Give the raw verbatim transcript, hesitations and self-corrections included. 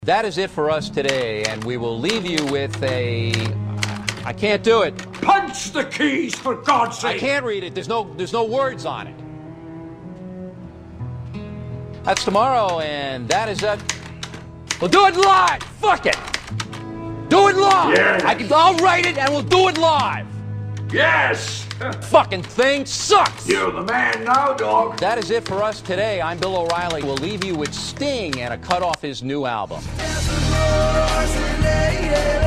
That is it for us today, and we will leave you with a... I can't do it. Punch the keys, for God's sake! I can't read it. There's no, there's no words on it. That's tomorrow, and that is it. We'll do it live. Fuck it. Do it live. Yes. I can, I'll write it, and we'll do it live. Yes! Fucking thing sucks. You're the man now, dog. That is it for us today. I'm Bill O'Reilly. We'll leave you with Sting and a cut off his new album.